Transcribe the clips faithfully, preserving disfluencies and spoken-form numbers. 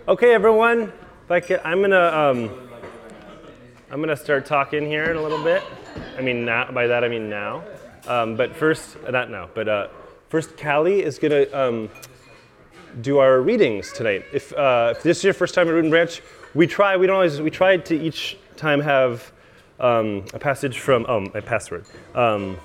Okay, everyone. If I could, I'm gonna um, I'm gonna start talking here in a little bit. I mean, now, by that I mean now. Um, but first, not now. But uh, first, Callie is gonna um, do our readings tonight. If, uh, if this is your first time at Root and Branch, we try. We don't always. We try to each time have um, a passage from. Oh, my password. Um,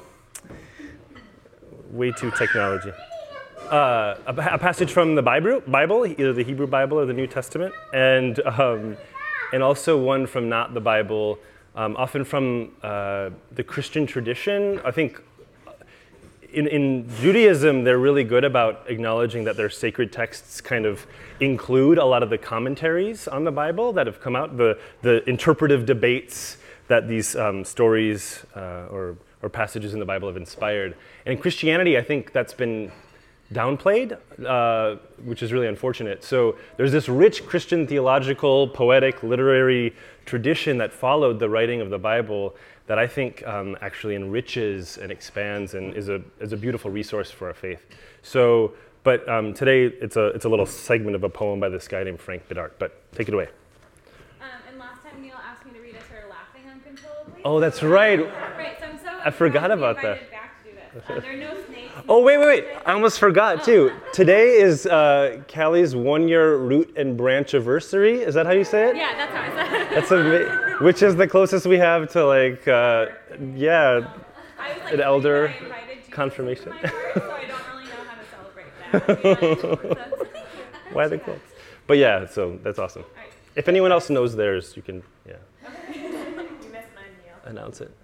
way too technology. Uh, a, a passage from the Bible, Bible, either the Hebrew Bible or the New Testament, and um, and also one from not the Bible, um, often from uh, the Christian tradition. I think in, in Judaism, they're really good about acknowledging that their sacred texts kind of include a lot of the commentaries on the Bible that have come out, the, the interpretive debates that these um, stories uh, or, or passages in the Bible have inspired. And in Christianity, I think that's been downplayed, uh, which is really unfortunate. So there's this rich Christian theological, poetic, literary tradition that followed the writing of the Bible that I think um, actually enriches and expands and is a is a beautiful resource for our faith. So, but um, today it's a it's a little segment of a poem by this guy named Frank Bidart. But take it away. Um, and last time Neil asked me to read, I started laughing uncontrollably. Oh, that's right. Right. So I'm so I forgot about that. Back to do this. Um, there are no snakes. Oh, wait, wait, wait. I almost forgot, too. Today is uh, Callie's one-year Root and Branch anniversary. Is that how you say it? Yeah, that's how I said it. That's ama- Which is the closest we have to, like, uh, yeah, I was like, an elder I invited Jesus confirmation. into my heart, so I don't really know how to celebrate that. Why the quotes? But yeah, so that's awesome. Right. If anyone else knows theirs, you can, yeah, Okay. You missed mine, Neil. announce it.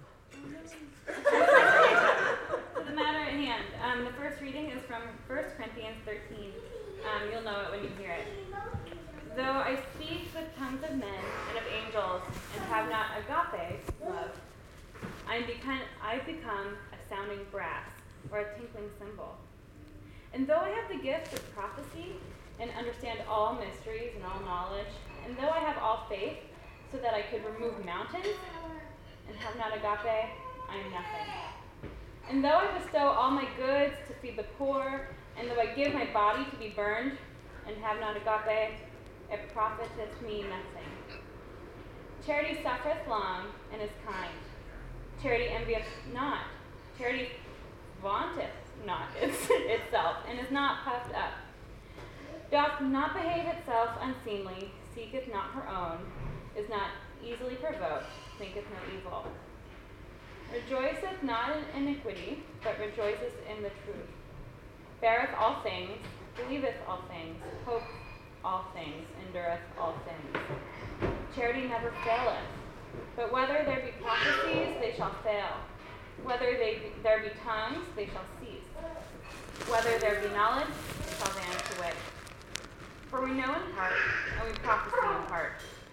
The matter at hand. Um, the first reading is from First Corinthians thirteen. Um, you'll know it when you hear it. Though I speak with tongues of men and of angels and have not agape love, I become, I become a sounding brass or a tinkling cymbal. And though I have the gift of prophecy and understand all mysteries and all knowledge, and though I have all faith so that I could remove mountains and have not agape, I am nothing. And though I bestow all my goods to feed the poor, and though I give my body to be burned, and have not agape, it profiteth me nothing. Charity suffereth long, and is kind. Charity envieth not. Charity vaunteth not its, itself, and is not puffed up. Doth not behave itself unseemly, seeketh not her own, is not easily provoked, thinketh no evil. Rejoiceth not in iniquity, but rejoiceth in the truth. Beareth all things, believeth all things, hopeth all things, endureth all things. Charity never faileth, but whether there be prophecies, they shall fail. Whether they be, there be tongues, they shall cease. Whether there be knowledge, it shall vanish away. For we know in part, and we prophesy in part.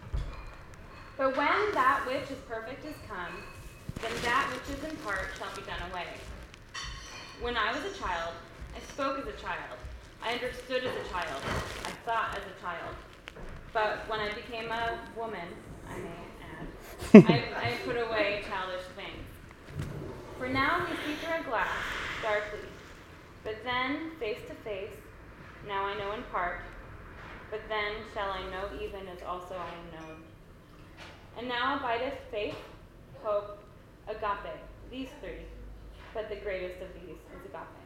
But when that which is perfect is come, then that which is in part shall be done away. When I was a child, I spoke as a child. I understood as a child. I thought as a child. But when I became a woman, I may add, I, I put away childish things. For now we see through a glass, darkly. But then, face to face, now I know in part. But then shall I know even as also I am known. And now abideth faith, hope, agape, these three, but the greatest of these is agape.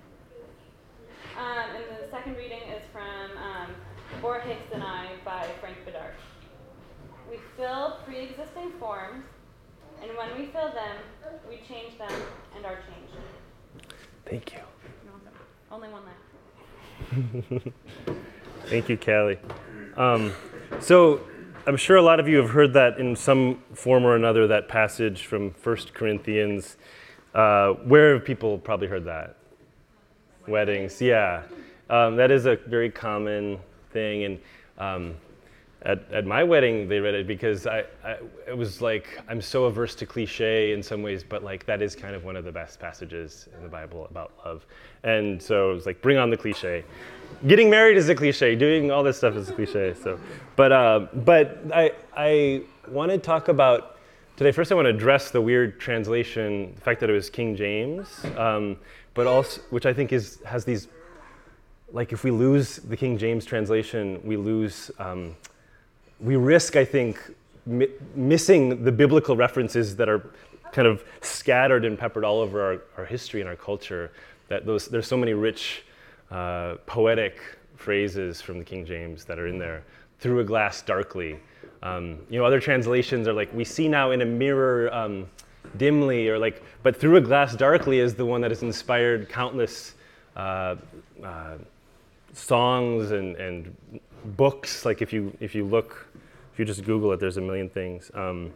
Um, and the second reading is from um, Borges and I by Frank Bidart. We fill pre-existing forms, and when we fill them, we change them and are changed. Thank you. Only one left. Thank you, Callie. Um, so I'm sure a lot of you have heard that in some form or another, that passage from First Corinthians. Uh, where have people probably heard that? Weddings, yeah. Um, that is a very common thing. And um, at, at my wedding, they read it because I, I, it was like, I'm so averse to cliche in some ways, but like that is kind of one of the best passages in the Bible about love. And so it was like, bring on the cliche. Getting married is a cliche. Doing all this stuff is a cliche. So, but uh, but I I want to talk about today. First, I want to address the weird translation, the fact that it was King James, um, but also which I think is has these like if we lose the King James translation, we lose, um, we risk, I think, mi- missing the biblical references that are kind of scattered and peppered all over our, our history and our culture. That those there's so many rich, uh, poetic phrases from the King James that are in there. Through a glass darkly. Um, you know, other translations are like, we see now in a mirror um, dimly, or like, but through a glass darkly is the one that has inspired countless uh, uh, songs and, and books. Like if you if you look, if you just Google it, there's a million things. Um,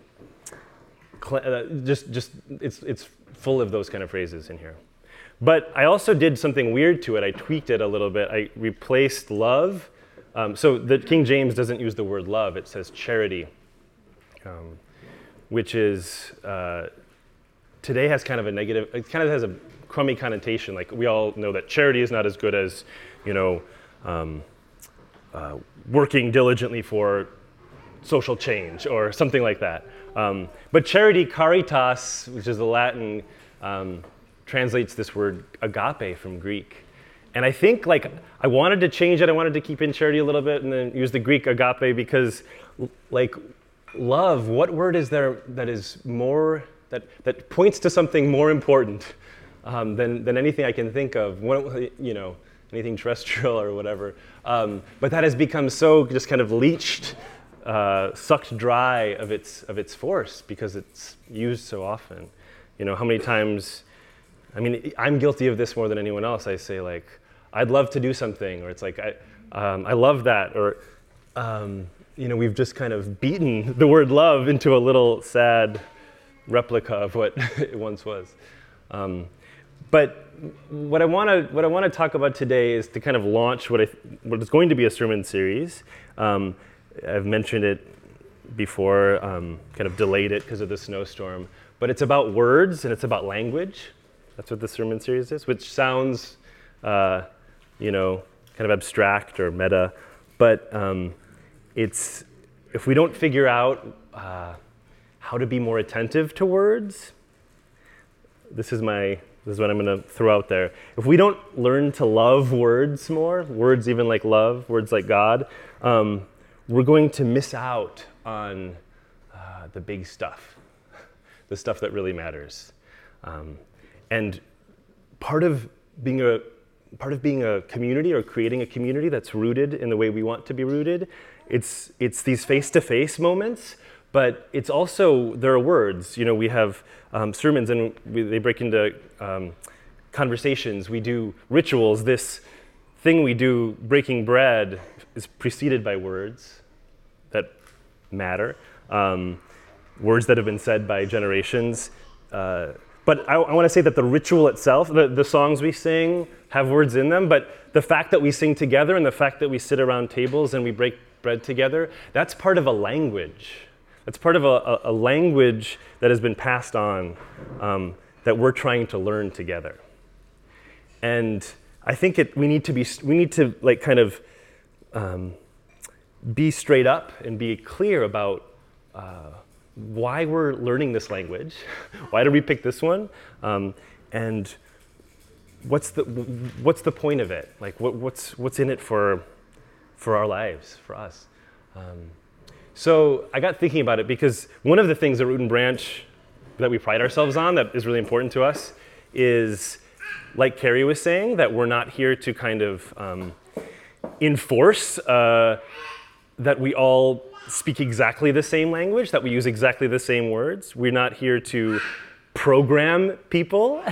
cl- uh, just just it's it's full of those kind of phrases in here. But I also did something weird to it. I tweaked it a little bit. I replaced love. Um, so the King James doesn't use the word love, it says charity, um, which is, uh, today has kind of a negative, it kind of has a crummy connotation. Like we all know that charity is not as good as, you know, um, uh, working diligently for social change or something like that. Um, but charity, caritas, which is the Latin, um, translates this word agape from Greek. And I think like I wanted to change it. I wanted to keep in charity a little bit and then use the Greek agape because like love, what word is there that is more, that, that points to something more important um, than, than anything I can think of, what, you know, anything terrestrial or whatever. Um, but that has become so just kind of leached, uh, sucked dry of its, of its force because it's used so often. You know, how many times, I mean, I'm guilty of this more than anyone else. I say like, I'd love to do something, or it's like, I, um, I love that, or, um, you know, we've just kind of beaten the word love into a little sad replica of what it once was. Um, but what I want to what I want to talk about today is to kind of launch what I th- what is going to be a sermon series. Um, I've mentioned it before, um, kind of delayed it because of the snowstorm, but it's about words and it's about language. That's what the sermon series is, which sounds, uh, you know, kind of abstract or meta, but um, it's, if we don't figure out uh, how to be more attentive to words, this is my, this is what I'm going to throw out there. If we don't learn to love words more, words even like love, words like God, um, we're going to miss out on uh, the big stuff, the stuff that really matters. Um, and part of being a part of being a community or creating a community that's rooted in the way we want to be rooted, it's it's these face-to-face moments, but it's also, there are words. You know, we have um, sermons and we, they break into um, conversations. We do rituals. This thing we do, breaking bread, is preceded by words that matter, um, words that have been said by generations. Uh, But I, I want to say that the ritual itself, the, the songs we sing have words in them, but the fact that we sing together and the fact that we sit around tables and we break bread together, that's part of a language. That's part of a, a, a language that has been passed on um, that we're trying to learn together. And I think it, we need to be, we need to like kind of um, be straight up and be clear about uh, why we're learning this language, why did we pick this one, um, and what's the what's the point of it? Like, what, what's what's in it for for our lives, for us? Um, so I got thinking about it because one of the things at Root and Branch that we pride ourselves on that is really important to us is, like Carrie was saying, that we're not here to kind of um, enforce uh, that we all speak exactly the same language, that we use exactly the same words. We're not here to program people.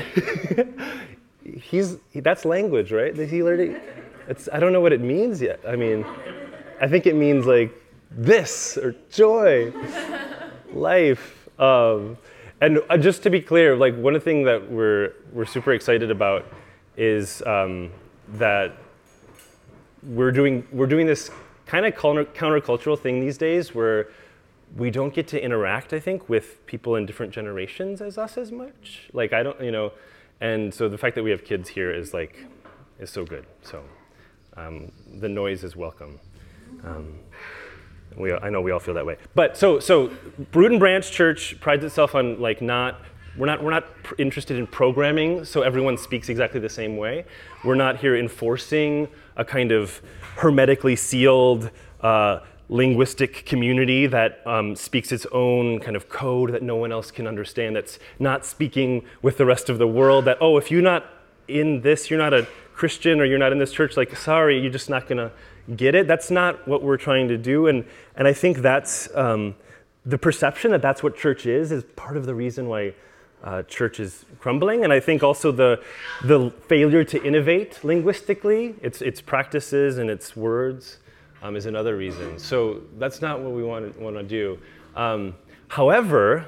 He's that's language, right? Did he learn it? It's, I don't know what it means yet. I mean, I think it means like this or joy, life. Um, and uh, just to be clear, like one of the things that we're we're super excited about is um, that we're doing we're doing this kind of counter, countercultural thing these days where we don't get to interact, I think, with people in different generations as us as much. Like, I don't, you know, and so the fact that we have kids here is like, is so good. So um, the noise is welcome. Um, we, I know we all feel that way. But so, so Root and Branch Church prides itself on like not we're not, we're not pr- interested in programming so everyone speaks exactly the same way. We're not here enforcing a kind of hermetically sealed uh, linguistic community that um, speaks its own kind of code that no one else can understand, that's not speaking with the rest of the world, that, oh, if you're not in this, you're not a Christian or you're not in this church, like, sorry, you're just not gonna get it. That's not what we're trying to do. And, and I think that's um, the perception that that's what church is, is part of the reason why uh, church is crumbling. And I think also the, the failure to innovate linguistically, its, its practices and its words, Um, is another reason. So that's not what we want to, want to do. Um, however,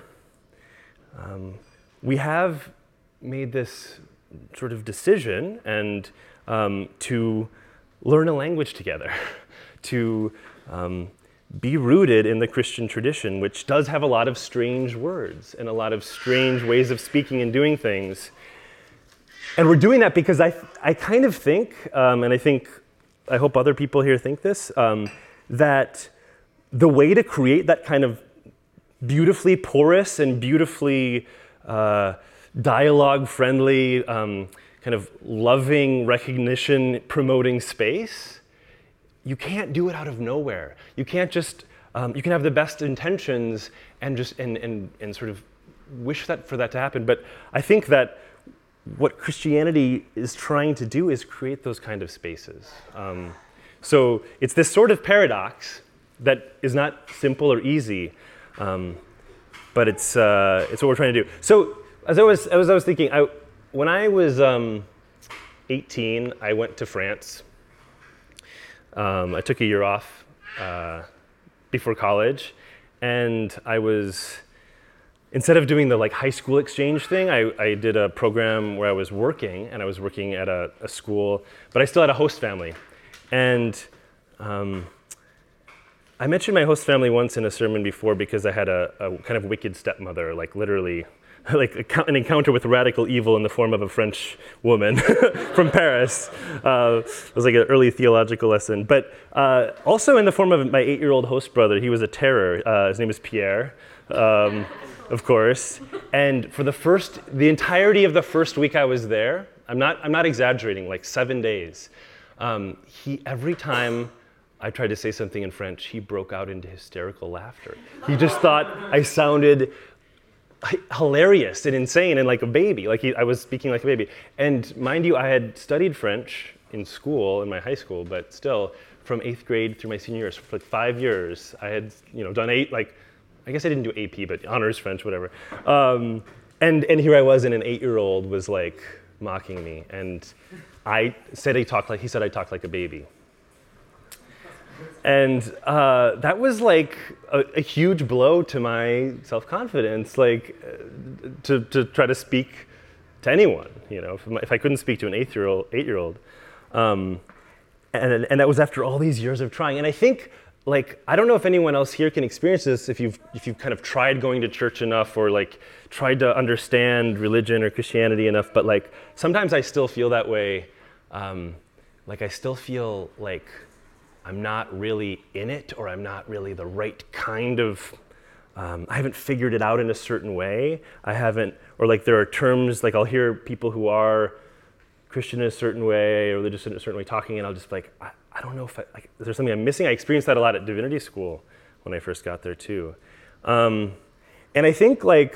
um, we have made this sort of decision and um, to learn a language together, to um, be rooted in the Christian tradition, which does have a lot of strange words and a lot of strange ways of speaking and doing things. And we're doing that because I, I kind of think, um, and I think I hope other people here think this, um, that the way to create that kind of beautifully porous and beautifully uh, dialogue-friendly, um, kind of loving, recognition-promoting space, you can't do it out of nowhere. You can't just, um, you can have the best intentions and just, and, and, and sort of wish that for that to happen. But I think that what Christianity is trying to do is create those kind of spaces. Um, so it's this sort of paradox that is not simple or easy, um, but it's uh, it's what we're trying to do. So as I was as I was thinking, I, when I was um, eighteen, I went to France. Um, I took a year off uh, before college, and I was. Instead of doing the like high school exchange thing, I, I did a program where I was working, and I was working at a, a school, but I still had a host family. And um, I mentioned my host family once in a sermon before because I had a, a kind of wicked stepmother, like literally, like an encounter with radical evil in the form of a French woman from Paris. Uh, it was like an early theological lesson. But uh, also in the form of my eight-year-old host brother, he was a terror. Uh, his name is Pierre. Um, Of course, and for the first, the entirety of the first week I was there, I'm not, I'm not exaggerating, like seven days. Um, he every time I tried to say something in French, he broke out into hysterical laughter. He just thought I sounded hilarious and insane and like a baby, like he, I was speaking like a baby. And mind you, I had studied French in school, in my high school, but still, from eighth grade through my senior years, for like five years, I had, you know, done eight like. I guess I didn't do A P, but honors French, whatever. Um, and, and here I was, and an eight-year-old was like mocking me. And I said I talked like, he said I talked like a baby. And uh, that was like a, a huge blow to my self-confidence, like uh, to, to try to speak to anyone, you know, if, my, if I couldn't speak to an eight-year-old, eight-year-old. Um, and, and that was after all these years of trying. And I think, like, I don't know if anyone else here can experience this if you've if you've kind of tried going to church enough or like tried to understand religion or Christianity enough, but like sometimes I still feel that way. Um, like I still feel like I'm not really in it, or I'm not really the right kind of, um, I haven't figured it out in a certain way. I haven't, or like there are terms, like I'll hear people who are Christian in a certain way, or religious in a certain way talking, and I'll just be like, I, I don't know if I, like, is there something I'm missing? I experienced that a lot at divinity school when I first got there too. Um, and I think like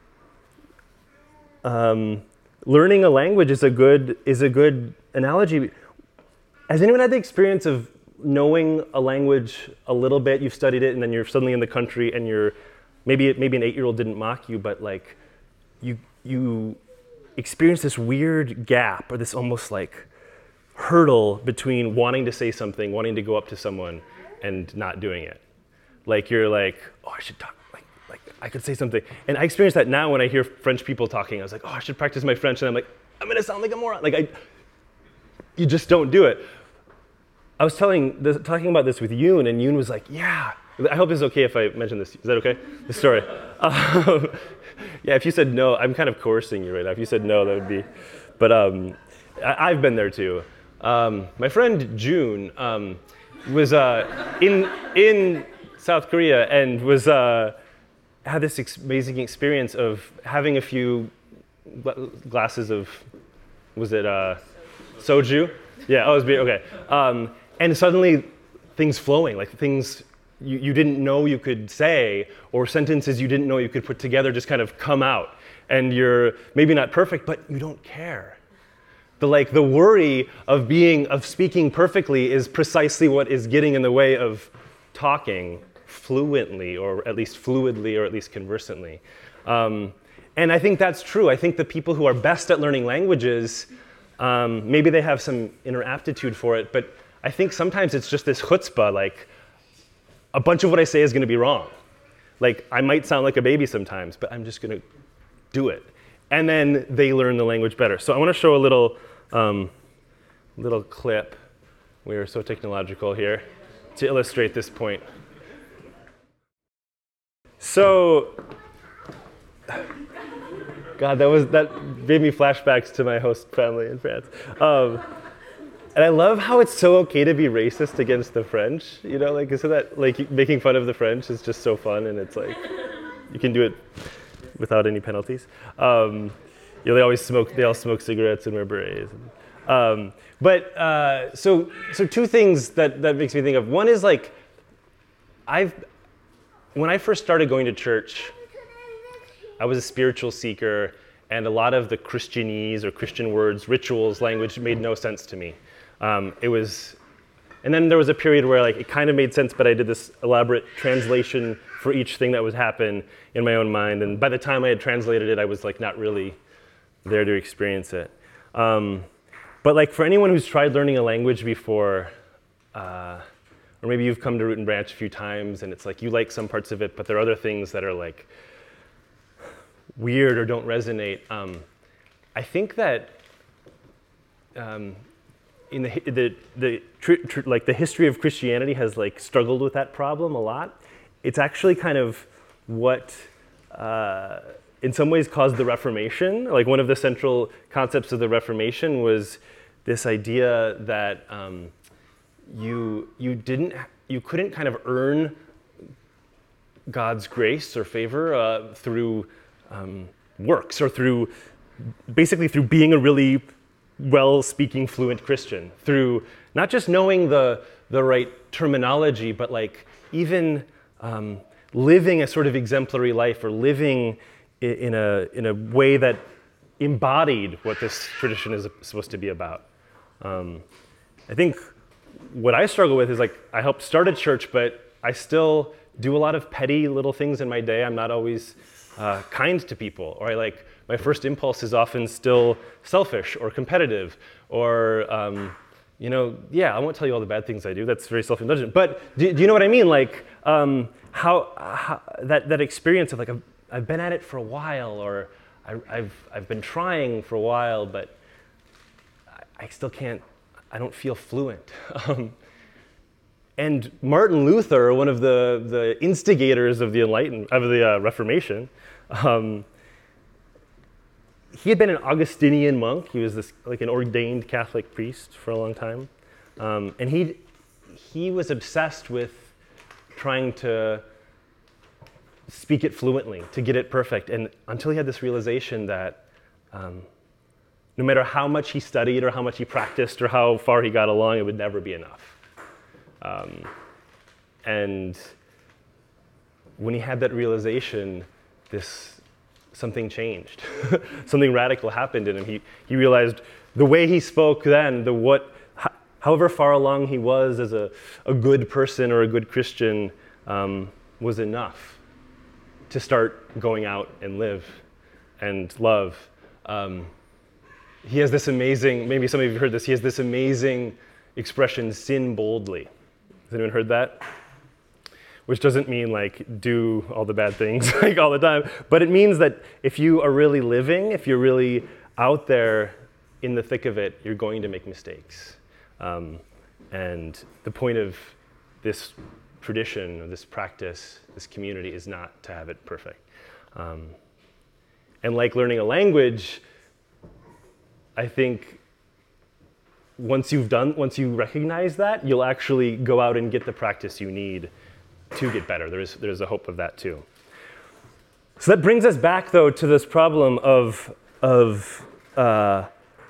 um, learning a language is a good is a good analogy. Has anyone had the experience of knowing a language a little bit? You've studied it, and then you're suddenly in the country, and you're maybe maybe an eight-year-old didn't mock you, but like you you experience this weird gap, or this almost like hurdle between wanting to say something, wanting to go up to someone, and not doing it. Like you're like, oh, I should talk, like, like I could say something. And I experience that now when I hear French people talking. I was like, oh, I should practice my French. And I'm like, I'm gonna sound like a moron. Like I, you just don't do it. I was telling, this, talking about this with Yoon, and Yoon was like, yeah. I hope it's okay if I mention this. Is that okay? The story. Um, yeah, if you said no, I'm kind of coercing you right now. If you said no, that would be, but um, I, I've been there too. Um, my friend June um, was uh, in in South Korea and was uh, had this ex- amazing experience of having a few gla- glasses of, was it uh, soju? Yeah, oh, it was beer, okay. Um, and suddenly things flowing, like things you, you didn't know you could say, or sentences you didn't know you could put together just kind of come out. And you're maybe not perfect, but you don't care. The like the worry of being, of speaking perfectly is precisely what is getting in the way of talking fluently, or at least fluidly, or at least conversantly. Um, and I think that's true. I think the people who are best at learning languages, um, maybe they have some inner aptitude for it, but I think sometimes it's just this chutzpah, like a bunch of what I say is going to be wrong. Like I might sound like a baby sometimes, but I'm just going to do it. And then they learn the language better. So I want to show a little, um, little clip. We are so technological here to illustrate this point. So, God, that was that gave me flashbacks to my host family in France. Um, and I love how it's so okay to be racist against the French. You know, like isn't that like making fun of the French is just so fun, and it's like you can do it without any penalties. Um, you know, they always smoke. They all smoke cigarettes and wear berets. And, um, but uh, so, so two things that that makes me think of. One is like, I've when I first started going to church, I was a spiritual seeker, and a lot of the Christianese or Christian words, rituals, language made no sense to me. Um, it was, and then there was a period where like it kind of made sense, but I did this elaborate translation for each thing that would happen in my own mind. And by the time I had translated it, I was like not really there to experience it. Um, but like for anyone who's tried learning a language before, uh, or maybe you've come to Root and Branch a few times and it's like you like some parts of it, but there are other things that are like weird or don't resonate. Um, I think that um, in the the the tr- tr- like the history of Christianity has like struggled with that problem a lot. It's actually kind of what, uh, in some ways, caused the Reformation. Like one of the central concepts of the Reformation was this idea that um, you you didn't you couldn't kind of earn God's grace or favor uh, through um, works or through basically through being a really well-speaking, fluent Christian, through not just knowing the the right terminology, but like even Um, living a sort of exemplary life or living in a in a way that embodied what this tradition is supposed to be about. Um, I think what I struggle with is like I helped start a church, but I still do a lot of petty little things in my day. I'm not always uh, kind to people, or I like my first impulse is often still selfish or competitive, or um, you know, yeah, I won't tell you all the bad things I do. That's very self-indulgent. But do, do you know what I mean? Like um, how, how that that experience of like I've, I've been at it for a while, or I, I've I've been trying for a while, but I, I still can't. I don't feel fluent. Um, and Martin Luther, one of the the instigators of the Enlightenment of the uh, Reformation. Um, He had been an Augustinian monk. He was this like an ordained Catholic priest for a long time, um, and he he was obsessed with trying to speak it fluently, to get it perfect. And until he had this realization that um, no matter how much he studied or how much he practiced or how far he got along, it would never be enough. Um, and when he had that realization, this. Something changed. Something radical happened in him. He he realized the way he spoke then, the what, however far along he was as a, a good person or a good Christian, um, was enough to start going out and live and love. Um, he has this amazing, maybe some of you have heard this, he has this amazing expression, sin boldly. Has anyone heard that? Which doesn't mean like do all the bad things like all the time, but it means that if you are really living, if you're really out there in the thick of it, you're going to make mistakes. Um, and the point of this tradition, or this practice, this community is not to have it perfect. Um, and like learning a language, I think once you've done, once you recognize that, you'll actually go out and get the practice you need to get better. There's there's a hope of that too. So that brings us back, though, to this problem of, of uh,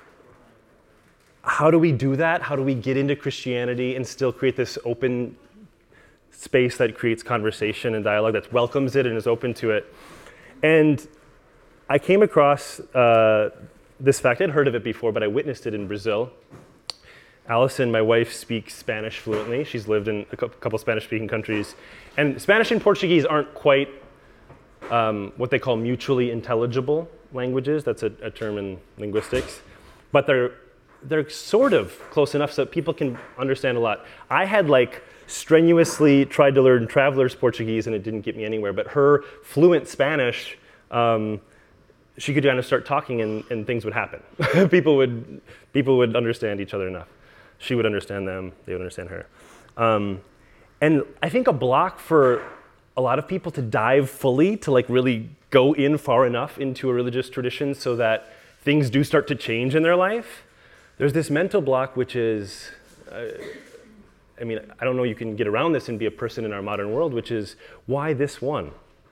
how do we do that? How do we get into Christianity and still create this open space that creates conversation and dialogue, that welcomes it and is open to it? And I came across uh, this fact. I'd heard of it before, but I witnessed it in Brazil. Allison, my wife, speaks Spanish fluently. She's lived in a couple Spanish-speaking countries. And Spanish and Portuguese aren't quite um, what they call mutually intelligible languages. That's a, a term in linguistics. But they're, they're sort of close enough so that people can understand a lot. I had like strenuously tried to learn traveler's Portuguese, and it didn't get me anywhere. But her fluent Spanish, um, she could kind of start talking, and, and things would happen. people would people would understand each other enough. She would understand them, they would understand her. Um, and I think a block for a lot of people to dive fully, to like really go in far enough into a religious tradition so that things do start to change in their life, there's this mental block which is, uh, I mean, I don't know you can get around this and be a person in our modern world, which is, why this one?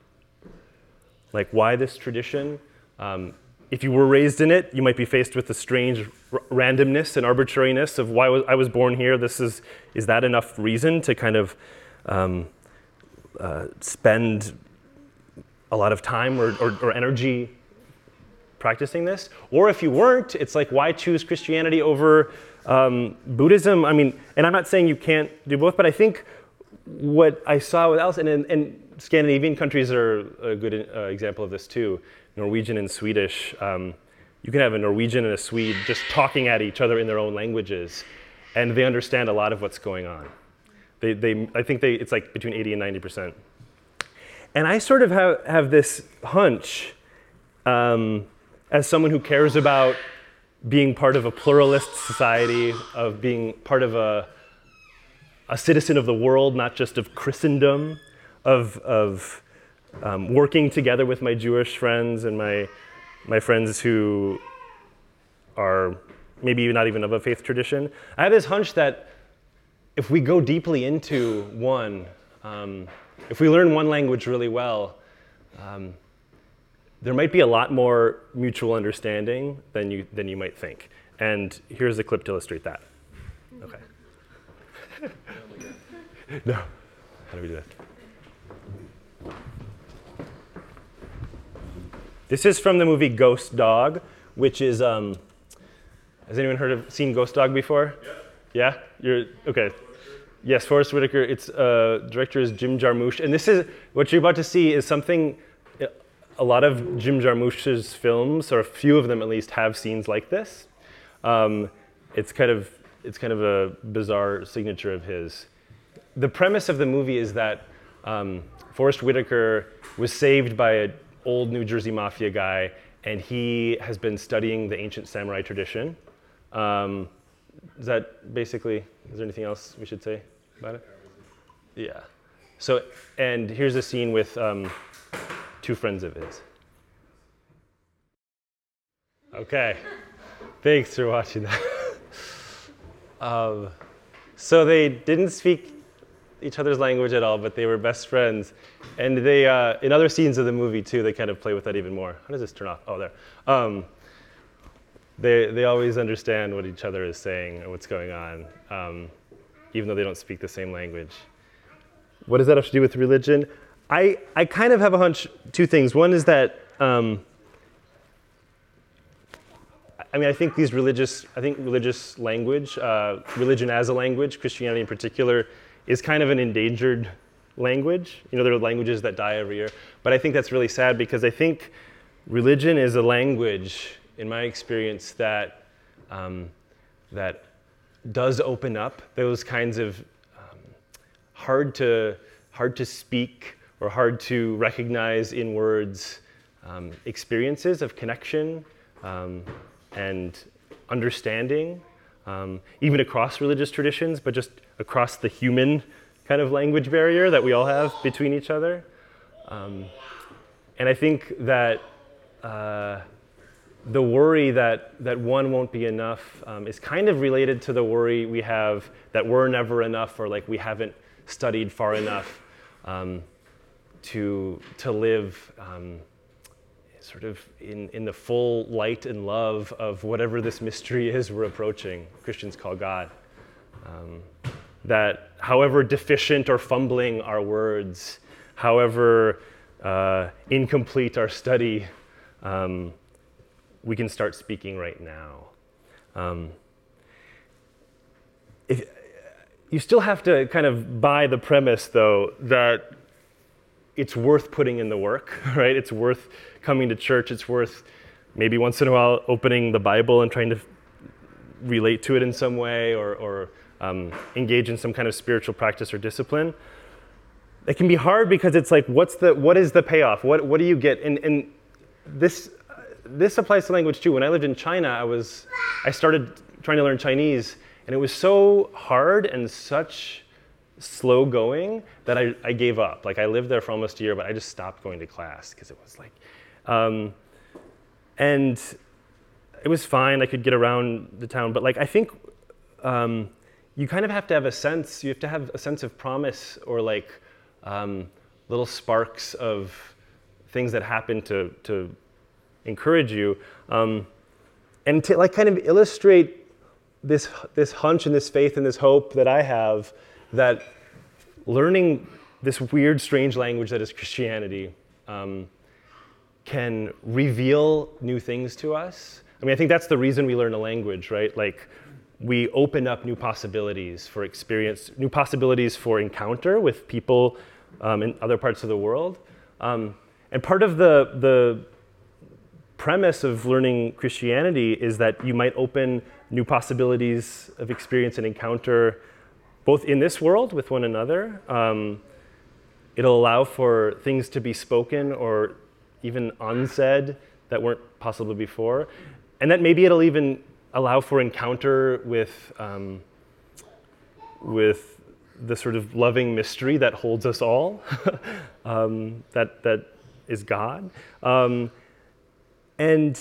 Like, why this tradition? Um, if you were raised in it, you might be faced with the strange r- randomness and arbitrariness of why was, I was born here. This is, is that enough reason to kind of um, uh, spend a lot of time or, or, or energy practicing this? Or if you weren't, it's like, why choose Christianity over um, Buddhism? I mean, and I'm not saying you can't do both, but I think what I saw with Allison, and, and Scandinavian countries are a good uh, example of this too, Norwegian and Swedish. Um, you can have a Norwegian and a Swede just talking at each other in their own languages, and they understand a lot of what's going on. They, they, I think they, it's like between eighty and ninety percent. And I sort of have, have this hunch, um, as someone who cares about being part of a pluralist society, of being part of a, a citizen of the world, not just of Christendom, of, of Um, working together with my Jewish friends and my my friends who are maybe not even of a faith tradition. I have this hunch that if we go deeply into one, um, if we learn one language really well, um, there might be a lot more mutual understanding than you than you might think. And here's a clip to illustrate that. Okay. No. How do we do that? This is from the movie Ghost Dog, which is, um, has anyone heard of, seen Ghost Dog before? Yeah. Yeah? You're, okay. Yes, Forrest Whitaker. Its uh, director is Jim Jarmusch. And this is, what you're about to see is something, a lot of Jim Jarmusch's films, or a few of them at least, have scenes like this. Um, it's kind of, it's kind of a bizarre signature of his. The premise of the movie is that um, Forrest Whitaker was saved by a old New Jersey mafia guy, and he has been studying the ancient samurai tradition. Um, is that basically, is there anything else we should say about it? Yeah. So, and here's a scene with um, two friends of his. Okay, thanks for watching that. um, so they didn't speak each other's language at all, but they were best friends. And they, uh, in other scenes of the movie too, they kind of play with that even more. How does this turn off? Oh, there. Um, they, they always understand what each other is saying and what's going on, um, even though they don't speak the same language. What does that have to do with religion? I, I kind of have a hunch, two things. One is that, um, I mean, I think these religious, I think religious language, uh, religion as a language, Christianity in particular, is kind of an endangered language. You know, there are languages that die every year. But I think that's really sad, because I think religion is a language, in my experience, that um, that does open up those kinds of um, hard to hard to speak or hard to recognize in words um, experiences of connection um, and understanding, um, even across religious traditions, but just across the human kind of language barrier that we all have between each other. Um, and I think that uh, the worry that, that one won't be enough um, is kind of related to the worry we have that we're never enough, or like we haven't studied far enough um, to, to live um, sort of in, in the full light and love of whatever this mystery is we're approaching, Christians call God. Um, that however deficient or fumbling our words, however uh, incomplete our study, um, we can start speaking right now. Um, if, you still have to kind of buy the premise, though, that it's worth putting in the work, right? It's worth coming to church. It's worth maybe once in a while opening the Bible and trying to relate to it in some way, or, or um, engage in some kind of spiritual practice or discipline. It can be hard because it's like, what's the what is the payoff? What what do you get? And and this this applies to language too. When I lived in China, I was I started trying to learn Chinese, and it was so hard and such slow going that I, I gave up. Like I lived there for almost a year, but I just stopped going to class because it was like, um, and it was fine. I could get around the town, but like I think um, you kind of have to have a sense. You have to have a sense of promise, or like um, little sparks of things that happen to to encourage you, um, and to like kind of illustrate this this hunch and this faith and this hope that I have, that learning this weird, strange language that is Christianity um, can reveal new things to us. I mean, I think that's the reason we learn a language, right? Like, we open up new possibilities for experience, new possibilities for encounter with people um, in other parts of the world. Um, and part of the, the premise of learning Christianity is that you might open new possibilities of experience and encounter both in this world with one another. Um, it'll allow for things to be spoken or even unsaid that weren't possible before. And that maybe it'll even allow for encounter with, um, with the sort of loving mystery that holds us all, um, that, that is God. Um, and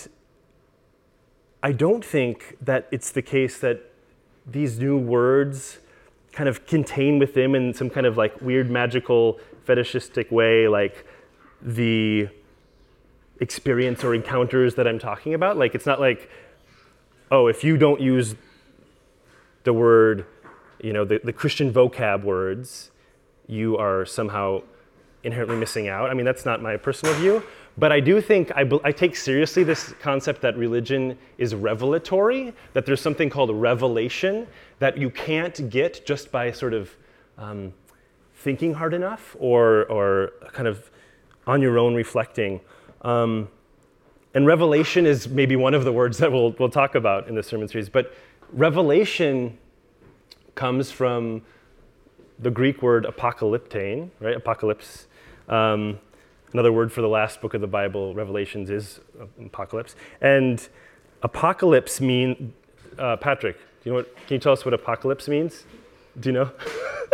I don't think that it's the case that these new words kind of contain with them in some kind of like weird magical fetishistic way, like the experience or encounters that I'm talking about. Like, it's not like, oh, if you don't use the word, you know, the, the Christian vocab words, you are somehow inherently missing out. I mean, that's not my personal view, but I do think I, I take seriously this concept that religion is revelatory, that there's something called revelation that you can't get just by sort of um, thinking hard enough or, or kind of on your own reflecting. Um, and revelation is maybe one of the words that we'll, we'll talk about in the sermon series, but revelation comes from the Greek word apocalyptein, right? Apocalypse. Um, another word for the last book of the Bible, Revelations, is apocalypse. And apocalypse mean, uh, Patrick, do you know what? Can you tell us what apocalypse means? Do you know? It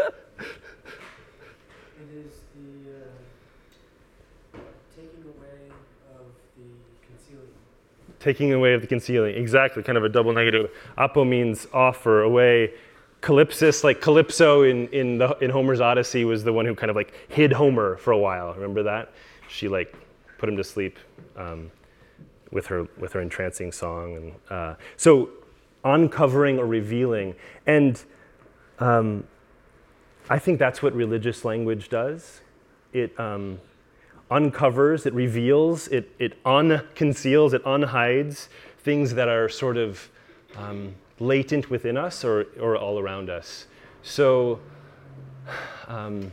is the uh, taking away of the concealing. Taking away of the concealing, exactly, kind of a double negative. Apo means off or away. Calypsis, like Calypso in in, the, in Homer's Odyssey, was the one who kind of like hid Homer for a while. Remember that? She like put him to sleep um, with her with her entrancing song, and uh, so uncovering or revealing. And um, I think that's what religious language does. It um, uncovers, it reveals, it it unconceals, it unhides things that are sort of um, latent within us or, or all around us. So, um,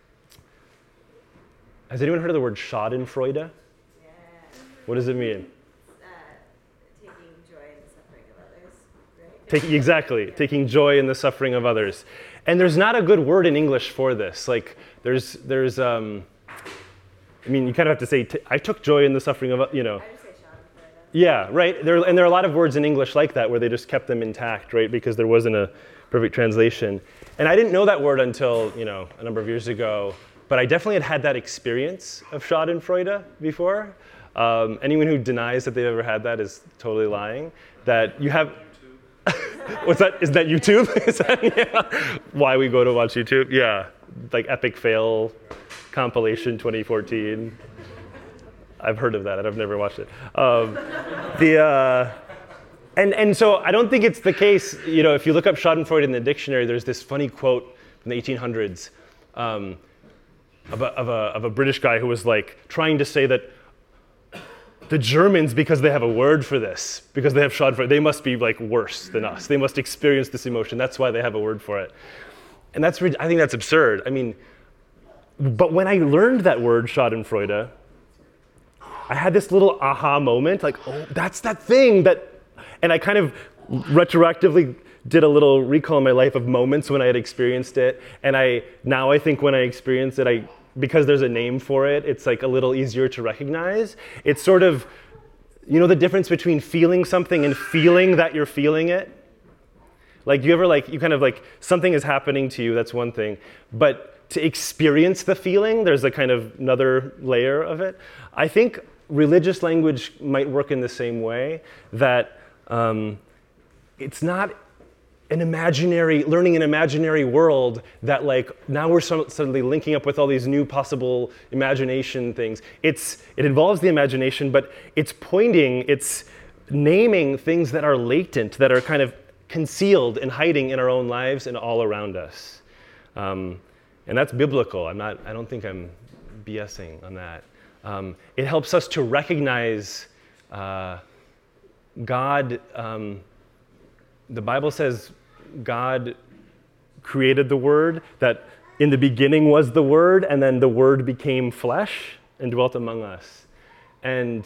has anyone heard of the word Schadenfreude? Yeah. What does it mean? Uh, taking joy in the suffering of others, right? Taking, exactly, taking joy in the suffering of others. And there's not a good word in English for this. Like, there's, there's um, I mean, you kind of have to say, t- I took joy in the suffering of, you know. I just say Schadenfreude. Yeah, right. There, and there are a lot of words in English like that where they just kept them intact, right? Because there wasn't a perfect translation. And I didn't know that word until, you know, a number of years ago. But I definitely had had that experience of Schadenfreude before. Um, anyone who denies that they've ever had that is totally lying. That you have. What's that? Is that YouTube? Is that, yeah. Why we go to watch YouTube? Yeah, like epic fail compilation twenty fourteen. I've heard of that. I've never watched it. Um, the uh, and and so I don't think it's the case. You know, if you look up Schadenfreude in the dictionary, there's this funny quote from the eighteen hundreds um, of, a, of, a, of a British guy who was like trying to say that the Germans, because they have a word for this, because they have Schadenfreude, they must be like worse than us. They must experience this emotion. That's why they have a word for it. And that's, I think that's absurd. I mean, but when I learned that word, Schadenfreude, I had this little aha moment, like, oh, that's that thing that, and I kind of retroactively did a little recall in my life of moments when I had experienced it. And I now I think when I experience it, I because there's a name for it, it's like a little easier to recognize. It's sort of, you know, the difference between feeling something and feeling that you're feeling it. Like, you ever like, you kind of like, something is happening to you, that's one thing. But to experience the feeling, there's a kind of another layer of it. I think religious language might work in the same way, that um, it's not an imaginary, learning an imaginary world that like, now we're suddenly linking up with all these new possible imagination things. It's, it involves the imagination, but it's pointing, it's naming things that are latent, that are kind of concealed and hiding in our own lives and all around us. Um, and that's biblical. I'm not, I don't think I'm BSing on that. Um, it helps us to recognize uh, God. Um, the Bible says God created the Word, that in the beginning was the Word, and then the Word became flesh and dwelt among us. And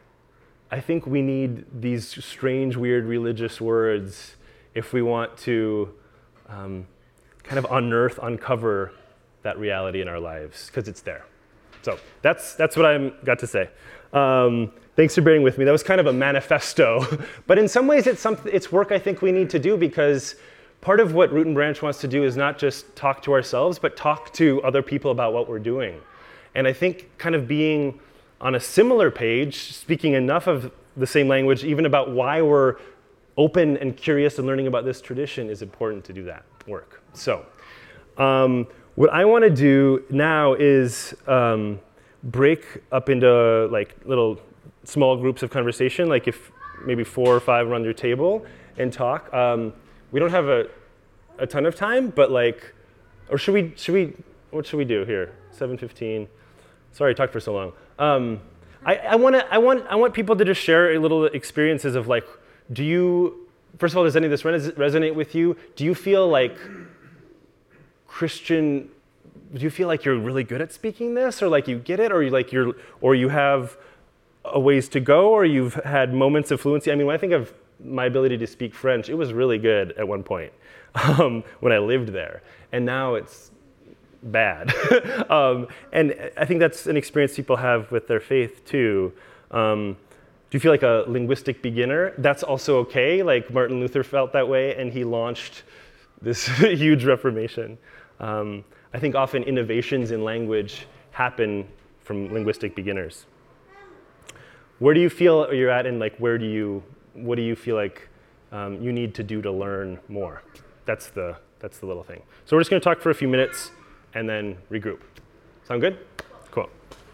I think we need these strange, weird religious words if we want to um, kind of unearth, uncover that reality in our lives, because it's there. So that's that's what I've got to say. Um, thanks for bearing with me. That was kind of a manifesto, but in some ways it's some, it's work I think we need to do, because part of what Root and Branch wants to do is not just talk to ourselves, but talk to other people about what we're doing. And I think kind of being on a similar page, speaking enough of the same language, even about why we're open and curious and learning about this tradition, is important to do that work. So um, what I want to do now is um, break up into like little small groups of conversation, like if maybe four or five around your table and talk. Um, we don't have a, a ton of time, but like, or should we, should we, what should we do here? seven fifteen. Sorry I talked for so long. Um, I, I, wanna, I, want, I want people to just share a little experiences of like, do you, first of all, does any of this res- resonate with you? Do you feel like Christian, do you feel like you're really good at speaking this, or like you get it, or you like you're, or you have a ways to go, or you've had moments of fluency? I mean, when I think of my ability to speak French, it was really good at one point um, when I lived there, and now it's bad. um, and I think that's an experience people have with their faith too. Um, do you feel like a linguistic beginner? That's also okay. Like Martin Luther felt that way, and he launched this huge reformation. Um, I think often innovations in language happen from linguistic beginners. Where do you feel you're at, and like where do you, what do you feel like um, you need to do to learn more? That's the that's the little thing. So we're just going to talk for a few minutes and then regroup. Sound good? Cool.